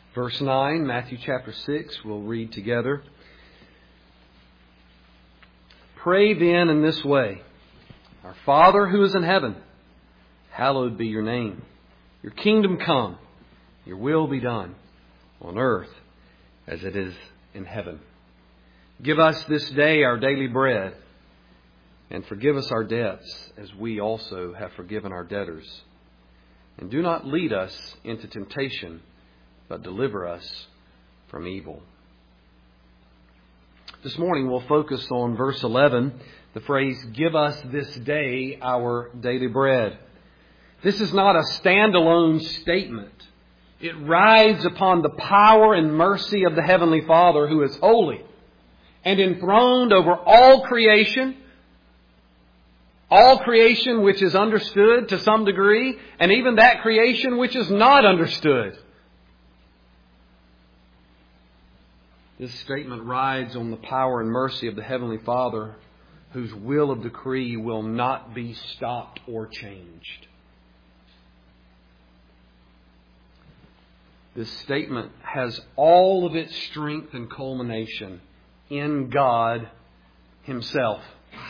Verse 9, Matthew chapter 6, we'll read together. Pray then in this way: Our Father who is in heaven, hallowed be your name. Your kingdom come, your will be done on earth as it is in heaven. Give us this day our daily bread, and forgive us our debts as we also have forgiven our debtors. And do not lead us into temptation, but deliver us from evil. This morning we'll focus on verse 11, the phrase, give us this day our daily bread. This is not a standalone statement. It rides upon the power and mercy of the Heavenly Father who is holy and enthroned over all creation which is understood to some degree, and even that creation which is not understood. This statement rides on the power and mercy of the Heavenly Father, whose will of decree will not be stopped or changed. This statement has all of its strength and culmination in God Himself,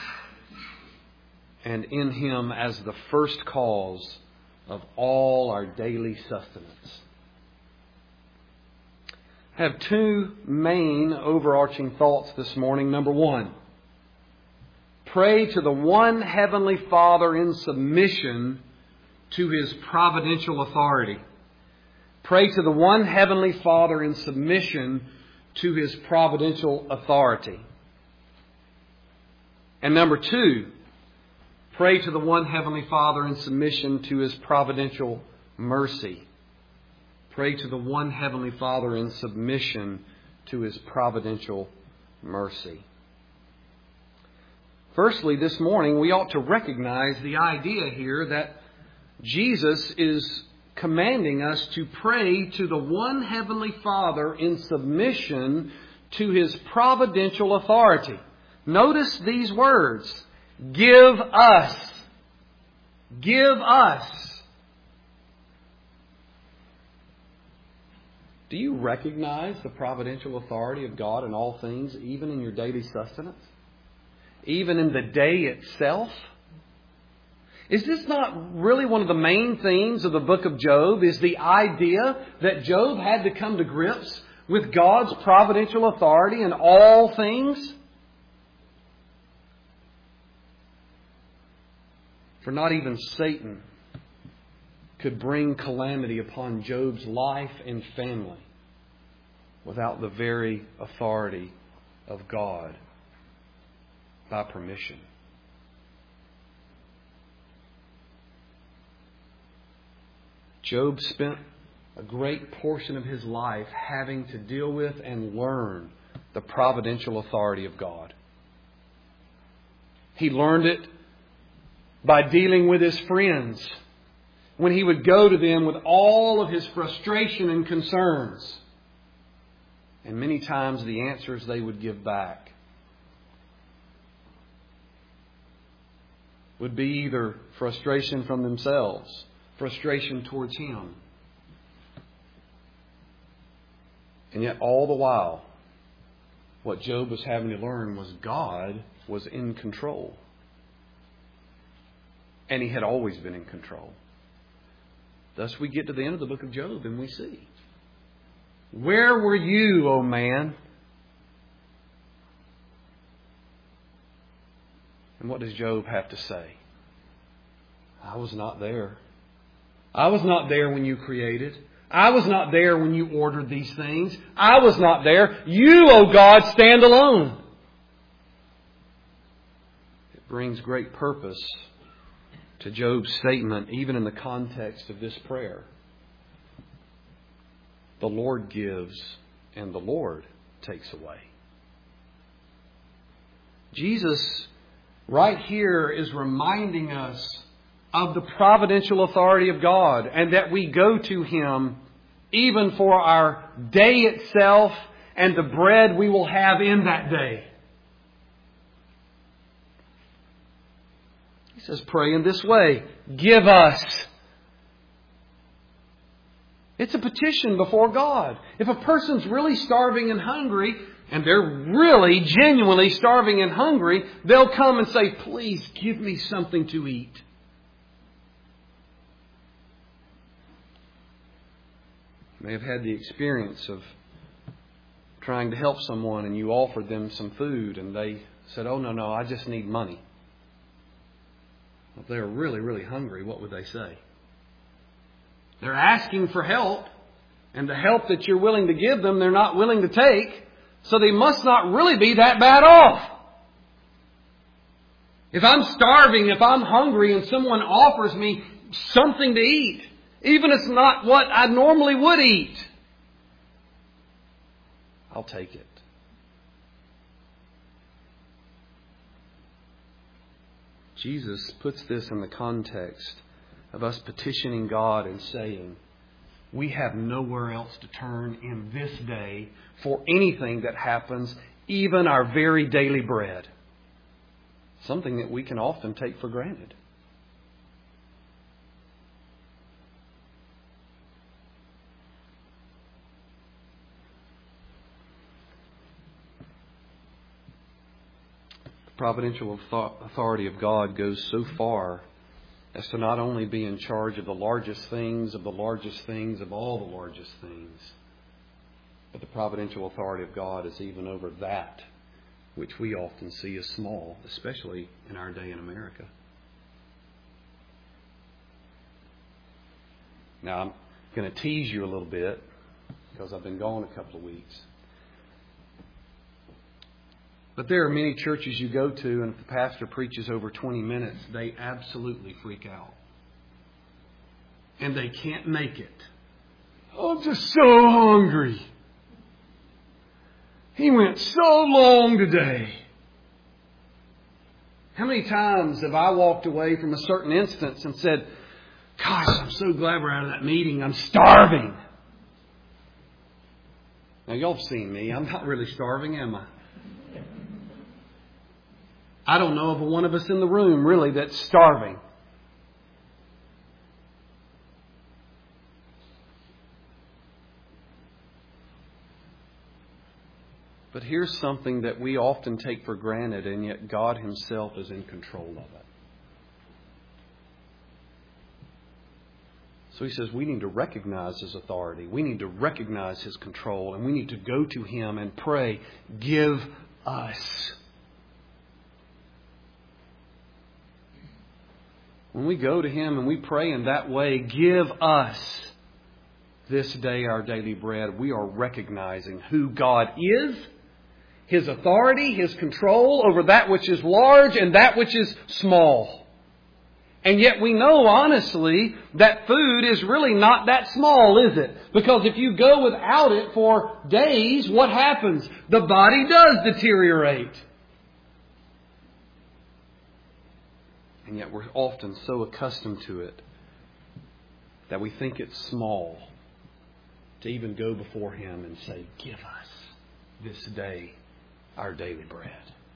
and in Him as the first cause of all our daily sustenance. I have two main overarching thoughts this morning. Number one, pray to the one Heavenly Father in submission to His providential authority. Pray to the one Heavenly Father in submission to His providential authority. And number two, pray to the one Heavenly Father in submission to His providential mercy. Pray to the one Heavenly Father in submission to His providential mercy. Firstly, this morning we ought to recognize the idea here that Jesus is commanding us to pray to the one Heavenly Father in submission to His providential authority. Notice these words: give us. Give us. Do you recognize the providential authority of God in all things, even in your daily sustenance? Even in the day itself? Is this not really one of the main themes of the book of Job? Is the idea that Job had to come to grips with God's providential authority in all things? For not even Satan could bring calamity upon Job's life and family without the very authority of God by permission. Job spent a great portion of his life having to deal with and learn the providential authority of God. He learned it by dealing with his friends, when he would go to them with all of his frustration and concerns. And many times the answers they would give back would be either frustration from themselves, frustration towards him. And yet all the while, what Job was having to learn was God was in control. And He had always been in control. Thus we get to the end of the book of Job and we see, where were you, O man? And what does Job have to say? I was not there. I was not there when you created. I was not there when you ordered these things. I was not there. You, O God, stand alone. It brings great purpose to Job's statement, even in the context of this prayer. The Lord gives and the Lord takes away. Jesus, right here, is reminding us of the providential authority of God, and that we go to Him even for our day itself and the bread we will have in that day. He says, pray in this way: give us. It's a petition before God. If a person's really starving and hungry, and they're really genuinely starving and hungry, they'll come and say, please give me something to eat. You may have had the experience of trying to help someone and you offered them some food and they said, oh, no, I just need money. If they were really, really hungry, what would they say? They're asking for help, and the help that you're willing to give them, they're not willing to take, so they must not really be that bad off. If I'm starving, if I'm hungry, and someone offers me something to eat, even if it's not what I normally would eat, I'll take it. Jesus puts this in the context of us petitioning God and saying, we have nowhere else to turn in this day for anything that happens, even our very daily bread. Something that we can often take for granted. The providential authority of God goes so far as to not only be in charge of the largest things, of all the largest things, but the providential authority of God is even over that which we often see as small, especially in our day in America. Now, I'm going to tease you a little bit because I've been gone a couple of weeks. But there are many churches you go to, and if the pastor preaches over 20 minutes, they absolutely freak out. And they can't make it. Oh, I'm just so hungry. He went so long today. How many times have I walked away from a certain instance and said, gosh, I'm so glad we're out of that meeting. I'm starving. Now, y'all have seen me. I'm not really starving, am I? I don't know of one of us in the room, really, that's starving. But here's something that we often take for granted, and yet God Himself is in control of it. So He says we need to recognize His authority. We need to recognize His control, and we need to go to Him and pray, give us. When we go to Him and we pray in that way, give us this day our daily bread, we are recognizing who God is, His authority, His control over that which is large and that which is small. And yet we know honestly that food is really not that small, is it? Because if you go without it for days, what happens? The body does deteriorate. And yet we're often so accustomed to it that we think it's small to even go before Him and say, give us this day our daily bread.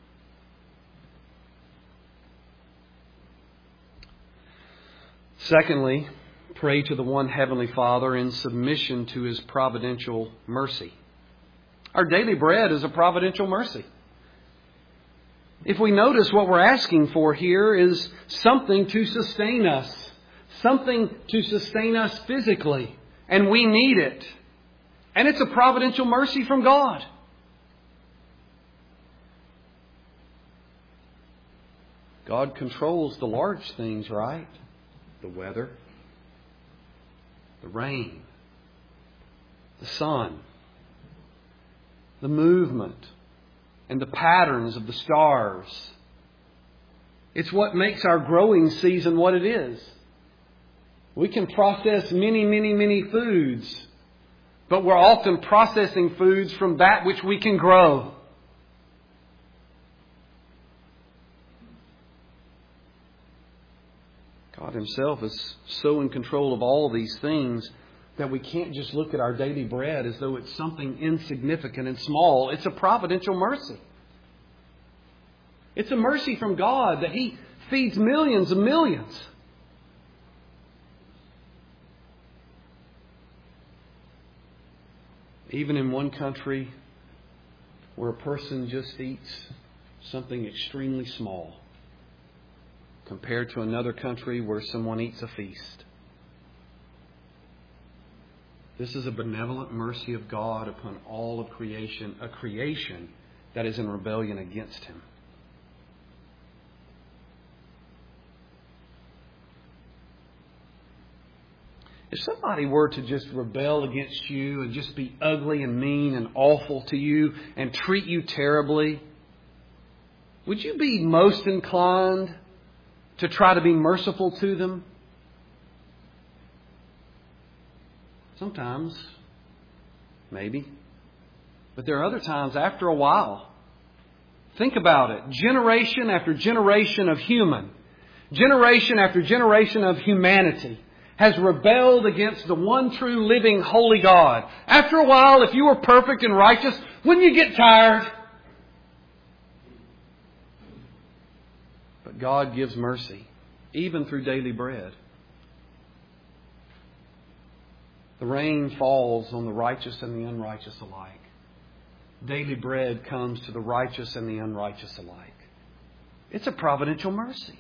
Secondly, pray to the one Heavenly Father in submission to His providential mercy. Our daily bread is a providential mercy. If we notice what we're asking for here is something to sustain us. Something to sustain us physically. And we need it. And it's a providential mercy from God. God controls the large things, right? The weather, the rain, the sun, the movement, and the patterns of the stars. It's what makes our growing season what it is. We can process many foods, but we're often processing foods from that which we can grow. God Himself is so in control of all of these things that we can't just look at our daily bread as though it's something insignificant and small. It's a providential mercy. It's a mercy from God that He feeds millions and millions. Even in one country where a person just eats something extremely small compared to another country where someone eats a feast. This is a benevolent mercy of God upon all of creation, a creation that is in rebellion against Him. If somebody were to just rebel against you and just be ugly and mean and awful to you and treat you terribly, would you be most inclined to try to be merciful to them? Sometimes, maybe. But there are other times, after a while, think about it. Generation after generation of human, generation after generation of humanity has rebelled against the one true living holy God. After a while, if you were perfect and righteous, wouldn't you get tired? But God gives mercy, even through daily bread. The rain falls on the righteous and the unrighteous alike. Daily bread comes to the righteous and the unrighteous alike. It's a providential mercy.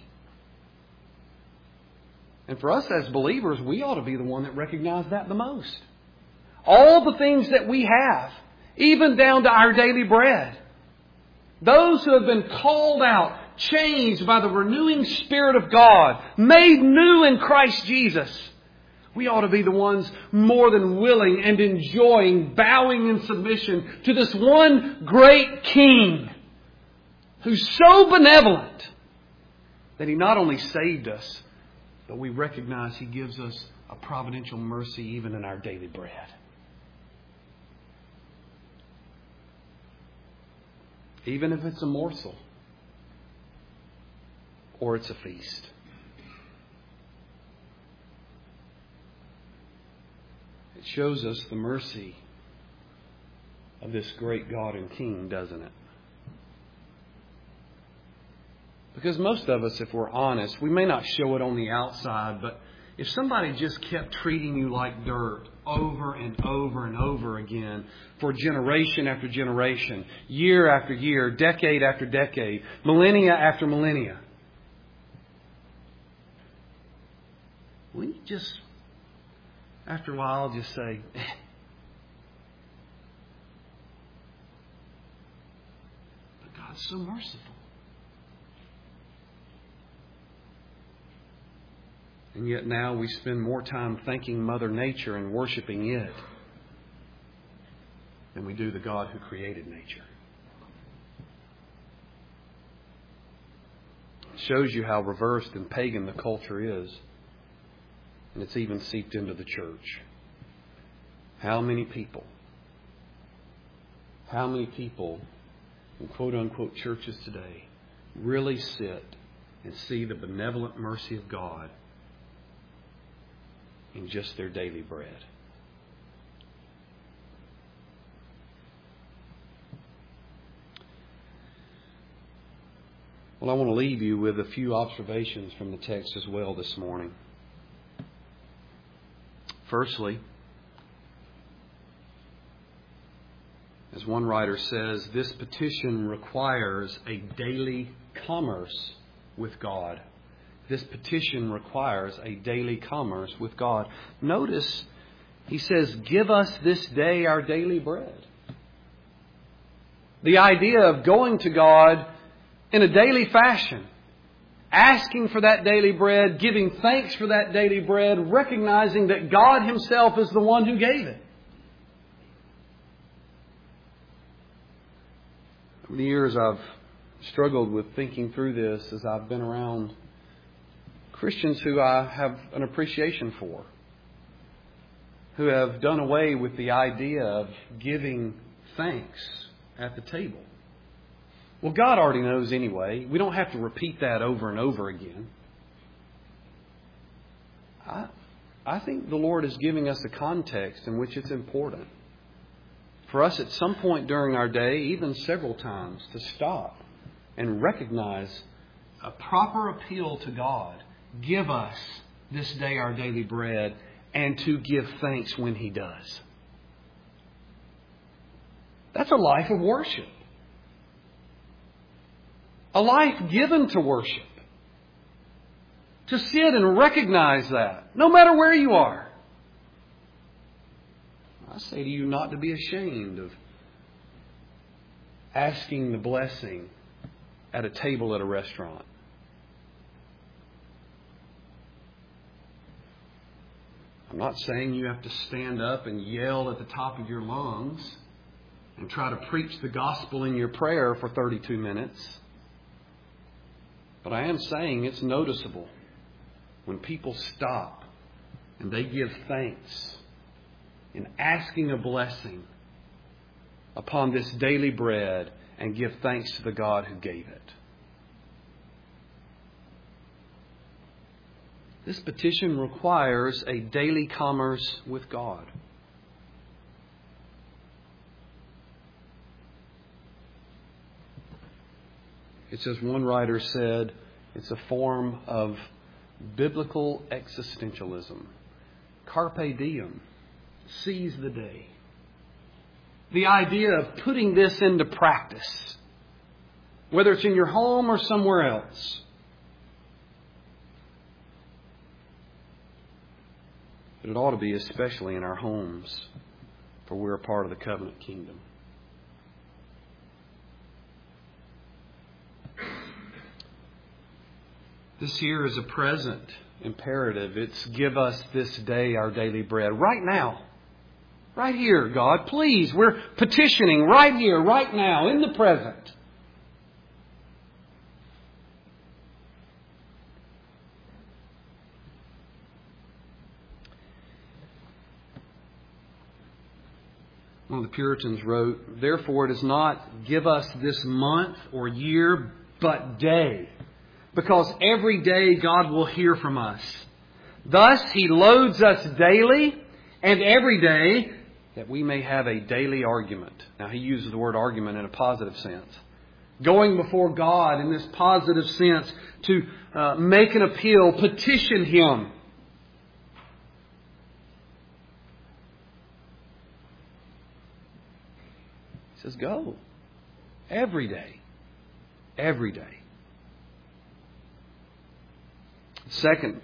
And for us as believers, we ought to be the one that recognize that the most. All the things that we have, even down to our daily bread. Those who have been called out, changed by the renewing Spirit of God, made new in Christ Jesus. We ought to be the ones more than willing and enjoying, bowing in submission to this one great King who's so benevolent that He not only saved us, but we recognize He gives us a providential mercy even in our daily bread. Even if it's a morsel or it's a feast. It shows us the mercy of this great God and King, doesn't it? Because most of us, if we're honest, we may not show it on the outside, but if somebody just kept treating you like dirt over and over and over again for generation after generation, year after year, decade after decade, millennia after millennia, wouldn't you just, after a while, just say, but God's so merciful. And yet now we spend more time thanking Mother Nature and worshiping it than we do the God who created nature. It shows you how reversed and pagan the culture is. And it's even seeped into the church. How many people in quote-unquote churches today really sit and see the benevolent mercy of God in just their daily bread? Well, I want to leave you with a few observations from the text as well this morning. Firstly, as one writer says, this petition requires a daily commerce with God. This petition requires a daily commerce with God. Notice, he says, give us this day our daily bread. The idea of going to God in a daily fashion, asking for that daily bread, giving thanks for that daily bread, recognizing that God Himself is the one who gave it. Over the years I've struggled with thinking through this as I've been around Christians who I have an appreciation for, who have done away with the idea of giving thanks at the table. Well, God already knows anyway. We don't have to repeat that over and over again. I think the Lord is giving us a context in which it's important for us at some point during our day, even several times, to stop and recognize a proper appeal to God. Give us this day our daily bread, and to give thanks when He does. That's a life of worship. A life given to worship. To sit and recognize that, no matter where you are. I say to you not to be ashamed of asking the blessing at a table at a restaurant. I'm not saying you have to stand up and yell at the top of your lungs and try to preach the gospel in your prayer for 32 minutes. But I am saying it's noticeable when people stop and they give thanks in asking a blessing upon this daily bread and give thanks to the God who gave it. This petition requires a daily commerce with God. It's as one writer said, it's a form of biblical existentialism. Carpe diem. Seize the day. The idea of putting this into practice, whether it's in your home or somewhere else. But it ought to be especially in our homes, for we're a part of the covenant kingdom. This here is a present imperative. It's give us this day our daily bread. Right now. Right here, God. Please, we're petitioning right here, right now, in the present. One of the Puritans wrote, "Therefore it is not give us this month or year, but day. Because every day God will hear from us. Thus He loads us daily and every day that we may have a daily argument." Now he uses the word argument in a positive sense. Going before God in this positive sense to make an appeal, petition Him. He says, go. Every day. Every day. Second,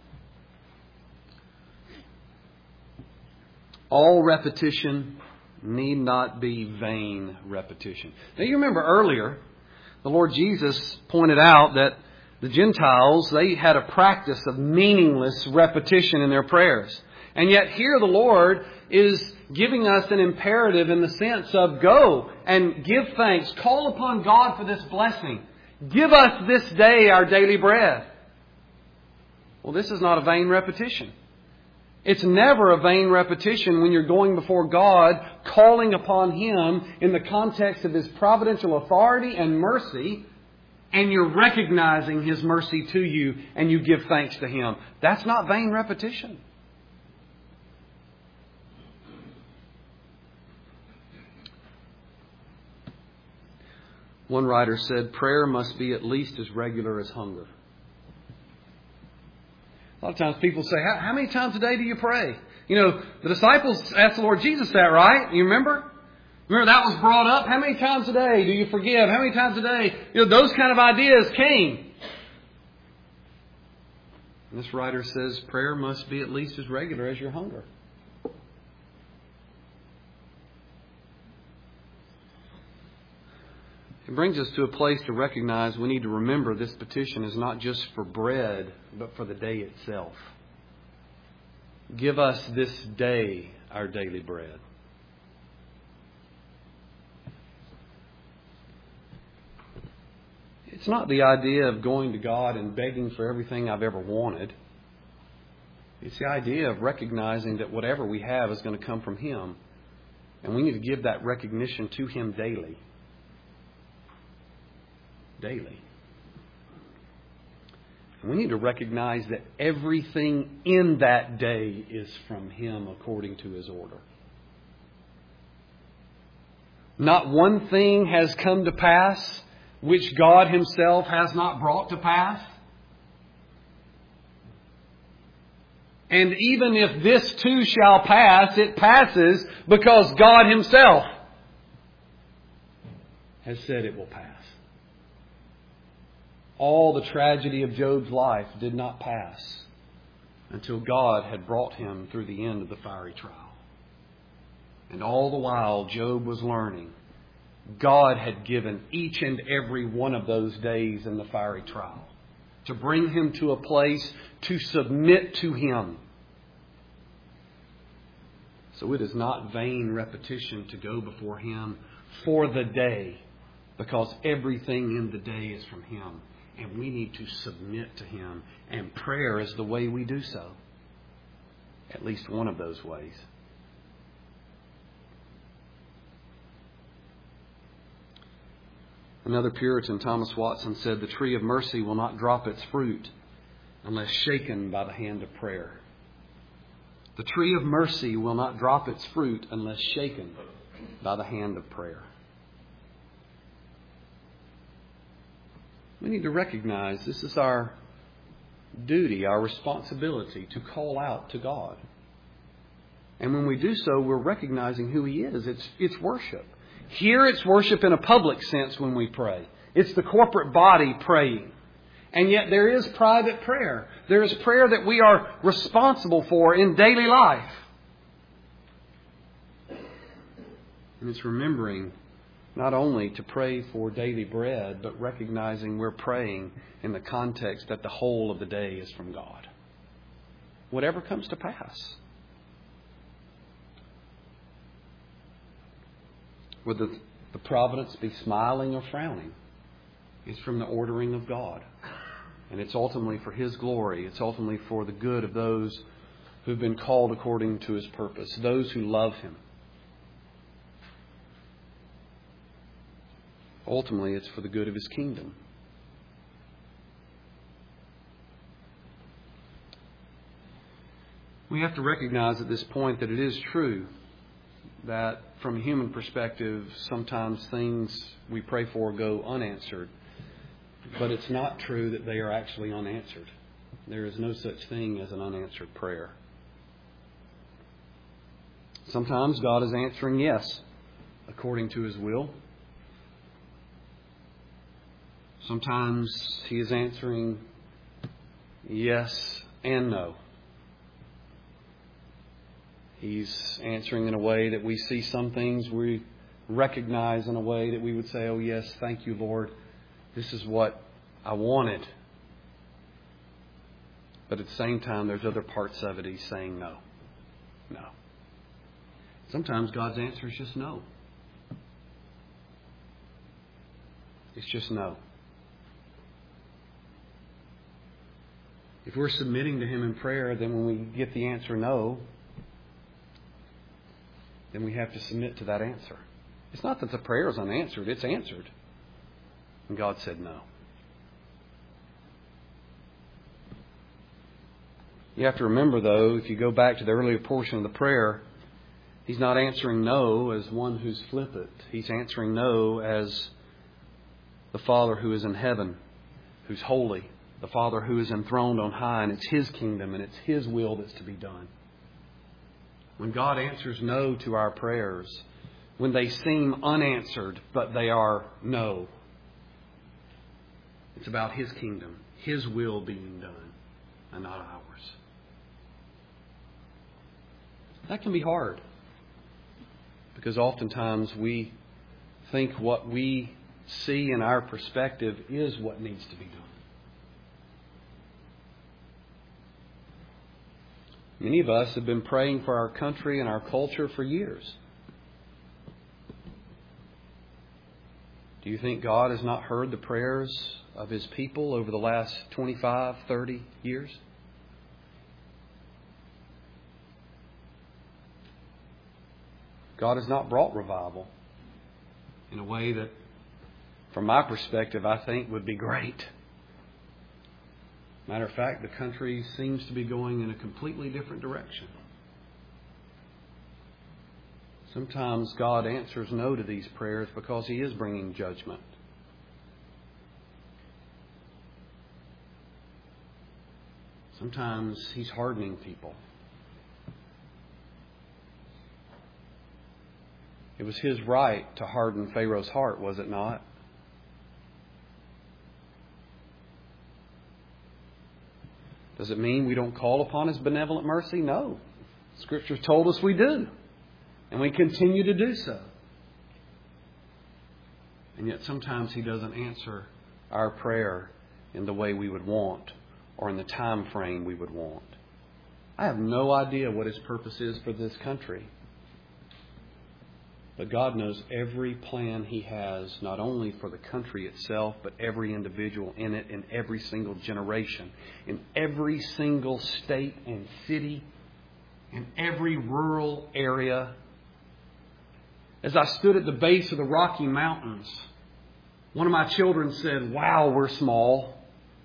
all repetition need not be vain repetition. Now you remember earlier, the Lord Jesus pointed out that the Gentiles, they had a practice of meaningless repetition in their prayers. And yet here the Lord is giving us an imperative in the sense of go and give thanks. Call upon God for this blessing. Give us this day our daily bread. Well, this is not a vain repetition. It's never a vain repetition when you're going before God, calling upon Him in the context of His providential authority and mercy, and you're recognizing His mercy to you and you give thanks to Him. That's not vain repetition. One writer said, prayer must be at least as regular as hunger. A lot of times people say, how many times a day do you pray? You know, the disciples asked the Lord Jesus that, right? You remember? Remember that was brought up? How many times a day do you forgive? How many times a day? You know, those kind of ideas came. And this writer says prayer must be at least as regular as your hunger. It brings us to a place to recognize we need to remember this petition is not just for bread, but for the day itself. Give us this day our daily bread. It's not the idea of going to God and begging for everything I've ever wanted. It's the idea of recognizing that whatever we have is going to come from Him. And we need to give that recognition to Him daily. Daily. And we need to recognize that everything in that day is from Him according to His order. Not one thing has come to pass which God Himself has not brought to pass. And even if this too shall pass, it passes because God Himself has said it will pass. All the tragedy of Job's life did not pass until God had brought him through the end of the fiery trial. And all the while Job was learning, God had given each and every one of those days in the fiery trial to bring him to a place to submit to Him. So it is not vain repetition to go before Him for the day, because everything in the day is from Him. And we need to submit to Him. And prayer is the way we do so. At least one of those ways. Another Puritan, Thomas Watson, said, "The tree of mercy will not drop its fruit unless shaken by the hand of prayer." The tree of mercy will not drop its fruit unless shaken by the hand of prayer. We need to recognize this is our duty, our responsibility to call out to God. And when we do so, we're recognizing who He is. It's worship. Here it's worship in a public sense when we pray. It's the corporate body praying. And yet there is private prayer. There is prayer that we are responsible for in daily life. And it's remembering not only to pray for daily bread, but recognizing we're praying in the context that the whole of the day is from God. Whatever comes to pass. Whether the providence be smiling or frowning, it's from the ordering of God. And it's ultimately for His glory. It's ultimately for the good of those who've been called according to His purpose, those who love Him. Ultimately, it's for the good of His kingdom. We have to recognize at this point that it is true that from a human perspective, sometimes things we pray for go unanswered. But it's not true that they are actually unanswered. There is no such thing as an unanswered prayer. Sometimes God is answering yes, according to His will. Sometimes He is answering yes and no. He's answering in a way that we see some things we recognize in a way that we would say, "Oh yes, thank you, Lord. This is what I wanted." But at the same time, there's other parts of it He's saying no. No. Sometimes God's answer is just no. It's just no. If we're submitting to Him in prayer, then when we get the answer no, then we have to submit to that answer. It's not that the prayer is unanswered. It's answered. And God said no. You have to remember, though, if you go back to the earlier portion of the prayer, He's not answering no as one who's flippant. He's answering no as the Father who is in heaven, who's holy, the Father who is enthroned on high, and it's His kingdom and it's His will that's to be done. When God answers no to our prayers, when they seem unanswered, but they are no, it's about His kingdom, His will being done, and not ours. That can be hard, because oftentimes we think what we see in our perspective is what needs to be done. Many of us have been praying for our country and our culture for years. Do you think God has not heard the prayers of His people over the last 25, 30 years? God has not brought revival in a way that, from my perspective, I think would be great. Matter of fact, the country seems to be going in a completely different direction. Sometimes God answers no to these prayers because He is bringing judgment. Sometimes He's hardening people. It was His right to harden Pharaoh's heart, was it not? Does it mean we don't call upon His benevolent mercy? No. Scripture told us we do. And we continue to do so. And yet sometimes He doesn't answer our prayer in the way we would want or in the time frame we would want. I have no idea what His purpose is for this country. But God knows every plan He has, not only for the country itself, but every individual in it, in every single generation, in every single state and city, in every rural area. As I stood at the base of the Rocky Mountains, one of my children said, "Wow, we're small."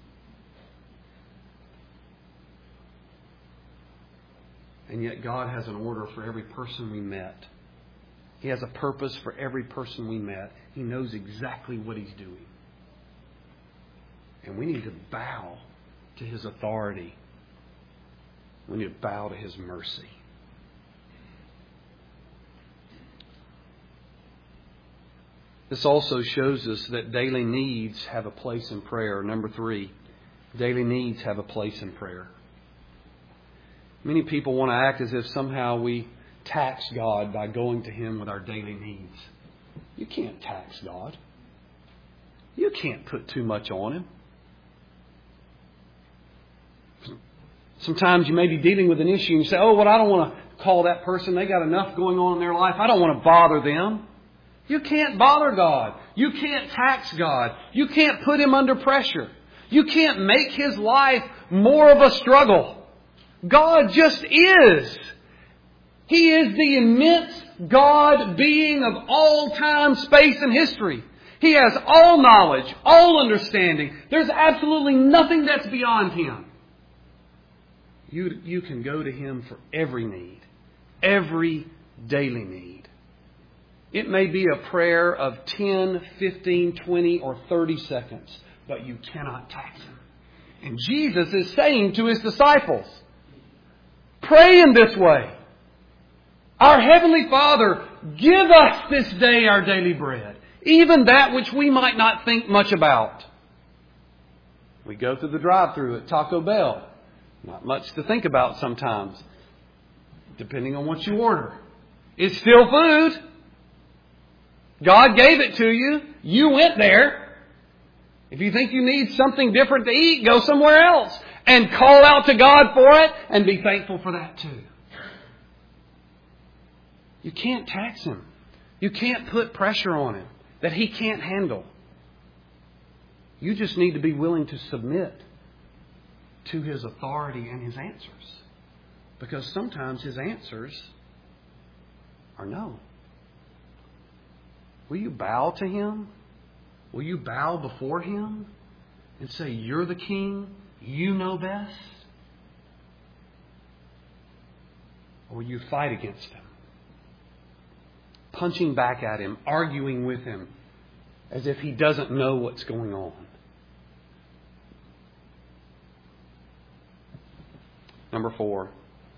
And yet God has an order for every person we met. He has a purpose for every person we met. He knows exactly what He's doing. And we need to bow to His authority. We need to bow to His mercy. This also shows us that daily needs have a place in prayer. Number 3, daily needs have a place in prayer. Many people want to act as if somehow we tax God by going to Him with our daily needs. You can't tax God. You can't put too much on Him. Sometimes you may be dealing with an issue and you say, "Oh, well, I don't want to call that person. They got enough going on in their life. I don't want to bother them." You can't bother God. You can't tax God. You can't put Him under pressure. You can't make His life more of a struggle. God just is. He is the immense God being of all time, space, and history. He has all knowledge, all understanding. There's absolutely nothing that's beyond Him. You can go to Him for every need, every daily need. It may be a prayer of 10, 15, 20, or 30 seconds, but you cannot tax Him. And Jesus is saying to His disciples, pray in this way. Our Heavenly Father, give us this day our daily bread, even that which we might not think much about. We go through the drive-thru at Taco Bell. Not much to think about sometimes, depending on what you order. It's still food. God gave it to you. You went there. If you think you need something different to eat, go somewhere else. And call out to God for it and be thankful for that too. You can't tax Him. You can't put pressure on Him that He can't handle. You just need to be willing to submit to His authority and His answers. Because sometimes His answers are no. Will you bow to Him? Will you bow before Him and say, "You're the King, you know best"? Or will you fight against Him? Punching back at Him, arguing with Him as if He doesn't know what's going on. Number 4,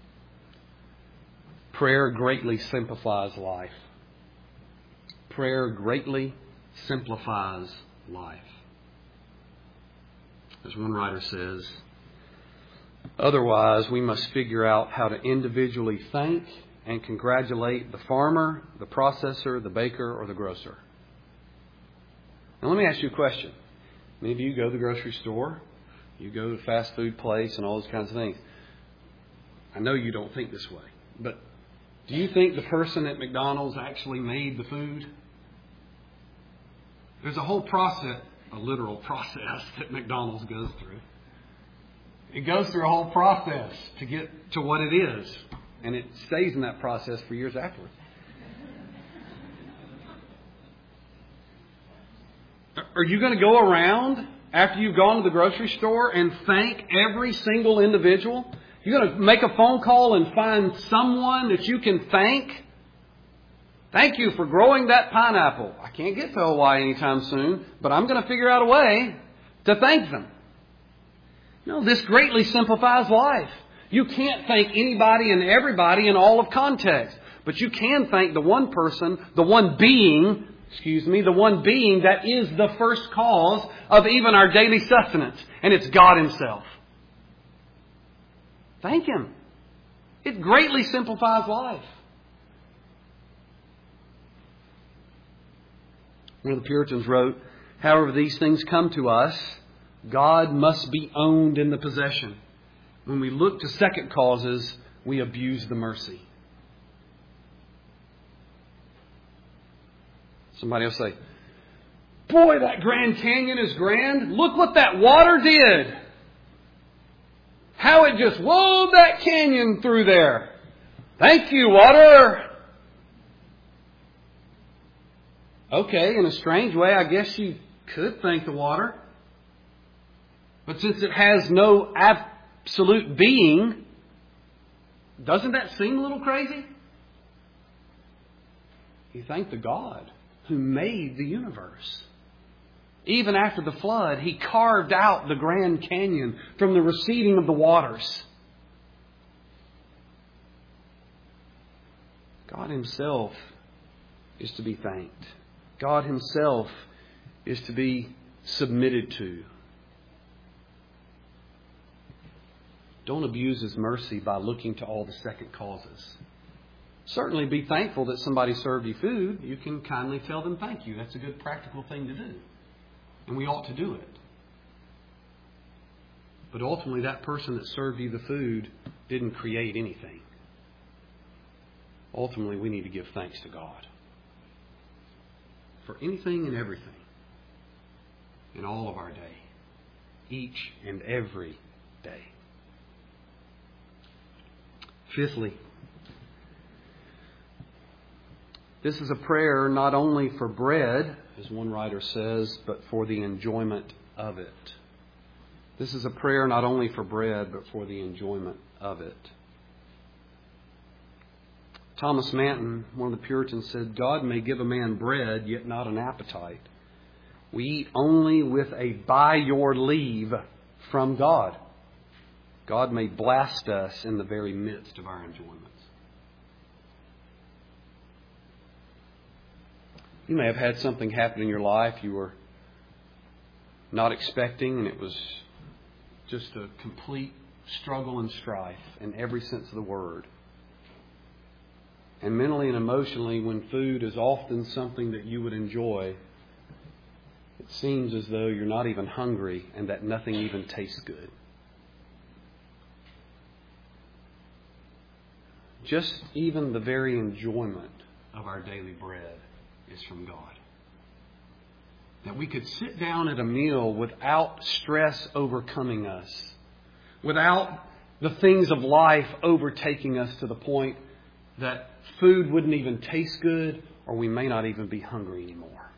prayer greatly simplifies life. Prayer greatly simplifies life. As one writer says, otherwise we must figure out how to individually thank and congratulate the farmer, the processor, the baker, or the grocer. Now let me ask you a question. Many of you go to the grocery store, you go to a fast food place and all those kinds of things. I know you don't think this way, but do you think the person at McDonald's actually made the food? There's a whole process, a literal process that McDonald's goes through. It goes through a whole process to get to what it is. And it stays in that process for years afterwards. Are you going to go around after you've gone to the grocery store and thank every single individual? You're going to make a phone call and find someone that you can thank? Thank you for growing that pineapple. I can't get to Hawaii anytime soon, but I'm going to figure out a way to thank them. No, this greatly simplifies life. You can't thank anybody and everybody in all of context. But you can thank the one person, the one being that is the first cause of even our daily sustenance. And it's God Himself. Thank Him. It greatly simplifies life. One of the Puritans wrote, however these things come to us, God must be owned in the possession. When we look to second causes, we abuse the mercy. Somebody will say, boy, that Grand Canyon is grand. Look what that water did. How it just wove that canyon through there. Thank you, water. Okay, in a strange way, I guess you could thank the water. But since it has no absolute being, doesn't that seem a little crazy? You thank the God who made the universe. Even after the flood, He carved out the Grand Canyon from the receding of the waters. God Himself is to be thanked. God Himself is to be submitted to. Don't abuse His mercy by looking to all the second causes. Certainly be thankful that somebody served you food. You can kindly tell them thank you. That's a good practical thing to do. And we ought to do it. But ultimately that person that served you the food didn't create anything. Ultimately we need to give thanks to God for anything and everything in all of our day. Each and every day. Fifthly, this is a prayer not only for bread, as one writer says, but for the enjoyment of it. This is a prayer not only for bread, but for the enjoyment of it. Thomas Manton, one of the Puritans, said, God may give a man bread, yet not an appetite. We eat only with a by your leave from God. God may blast us in the very midst of our enjoyments. You may have had something happen in your life you were not expecting, and it was just a complete struggle and strife in every sense of the word. And mentally and emotionally, when food is often something that you would enjoy, it seems as though you're not even hungry and that nothing even tastes good. Just even the very enjoyment of our daily bread is from God. That we could sit down at a meal without stress overcoming us, without the things of life overtaking us to the point that food wouldn't even taste good, or we may not even be hungry anymore.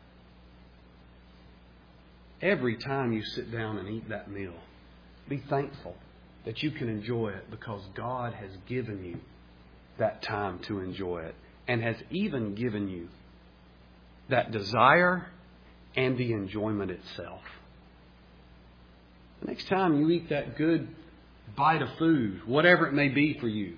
Every time you sit down and eat that meal, be thankful that you can enjoy it because God has given you that time to enjoy it, and has even given you that desire and the enjoyment itself. The next time you eat that good bite of food, whatever it may be for you,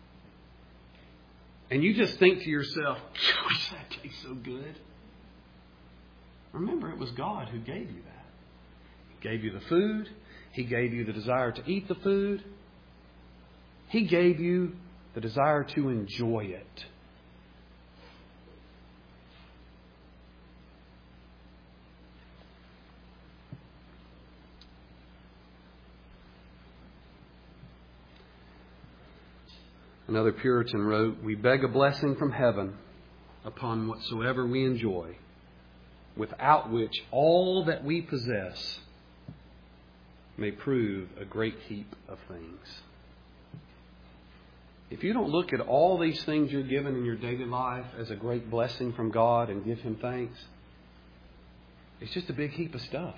and you just think to yourself, gosh, that tastes so good. Remember, it was God who gave you that. He gave you the food. He gave you the desire to eat the food. He gave you the desire to enjoy it. Another Puritan wrote, we beg a blessing from heaven upon whatsoever we enjoy, without which all that we possess may prove a great heap of things. If you don't look at all these things you're given in your daily life as a great blessing from God and give Him thanks, it's just a big heap of stuff.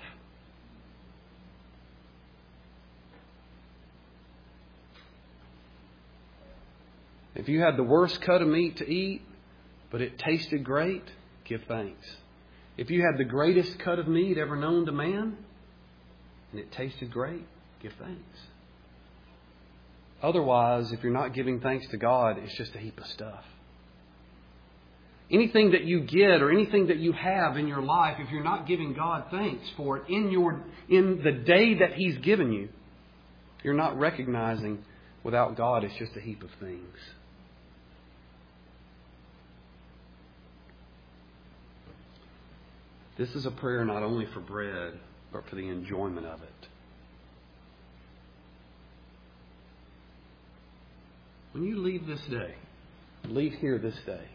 If you had the worst cut of meat to eat, but it tasted great, give thanks. If you had the greatest cut of meat ever known to man, and it tasted great, give thanks. Otherwise, if you're not giving thanks to God, it's just a heap of stuff. anything that you get or anything that you have in your life, if you're not giving God thanks for it in the day that He's given you, you're not recognizing without God it's just a heap of things. This is a prayer not only for bread, but for the enjoyment of it. When you leave this day, leave here this day,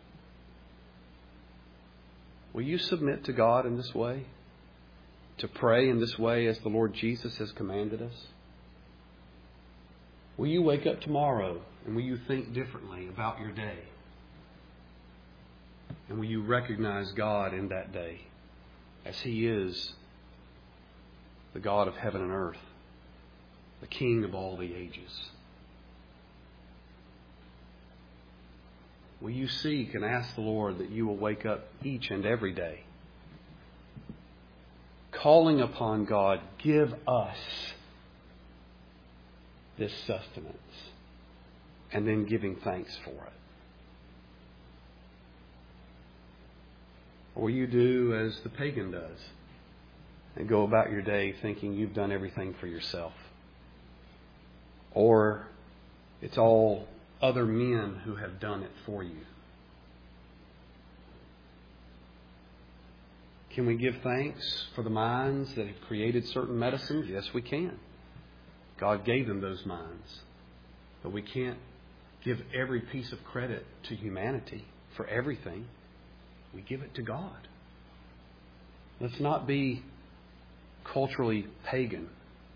will you submit to God in this way? To pray in this way as the Lord Jesus has commanded us? Will you wake up tomorrow and will you think differently about your day? And will you recognize God in that day as He is the God of heaven and earth, the King of all the ages? Will you seek and ask the Lord that you will wake up each and every day calling upon God, give us this sustenance, and then giving thanks for it? Or you do as the pagan does and go about your day thinking you've done everything for yourself. Or it's all other men who have done it for you. Can we give thanks for the minds that have created certain medicines? Yes, we can. God gave them those minds. But we can't give every piece of credit to humanity for everything. We give it to God. Let's not be culturally pagan.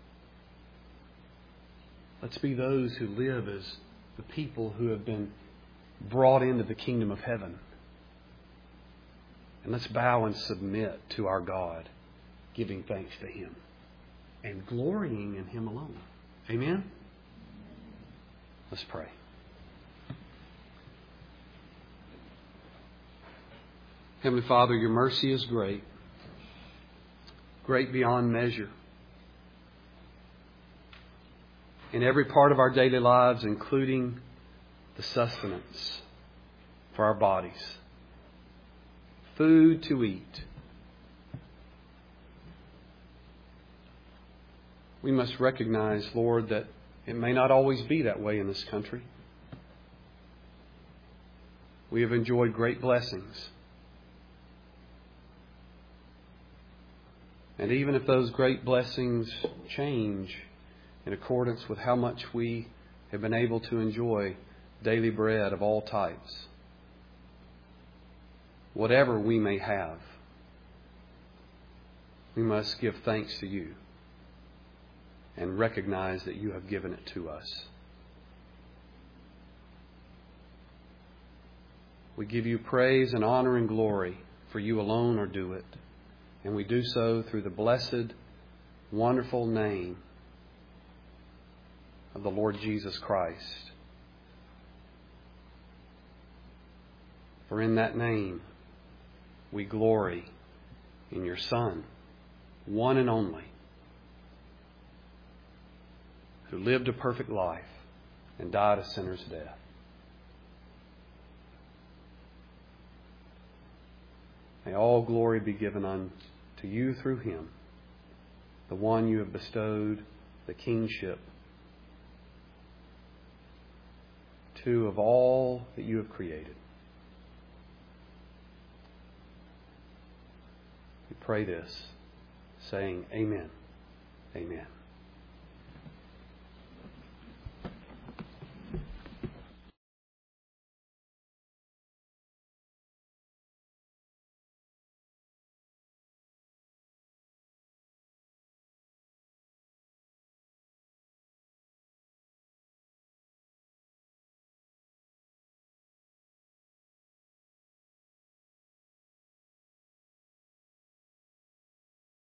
Let's be those who live as the people who have been brought into the kingdom of heaven. And let's bow and submit to our God, giving thanks to Him and glorying in Him alone. Amen? Let's pray. Heavenly Father, Your mercy is great, great beyond measure. In every part of our daily lives, including the sustenance for our bodies, food to eat. We must recognize, Lord, that it may not always be that way in this country. We have enjoyed great blessings. And even if those great blessings change in accordance with how much we have been able to enjoy daily bread of all types, whatever we may have, we must give thanks to You and recognize that You have given it to us. We give You praise and honor and glory, for You alone are due it. And we do so through the blessed, wonderful name of the Lord Jesus Christ. For in that name we glory in Your Son, one and only, who lived a perfect life and died a sinner's death. May all glory be given unto You through Him, the one You have bestowed the kingship to of all that You have created. We pray this, saying, Amen. Amen.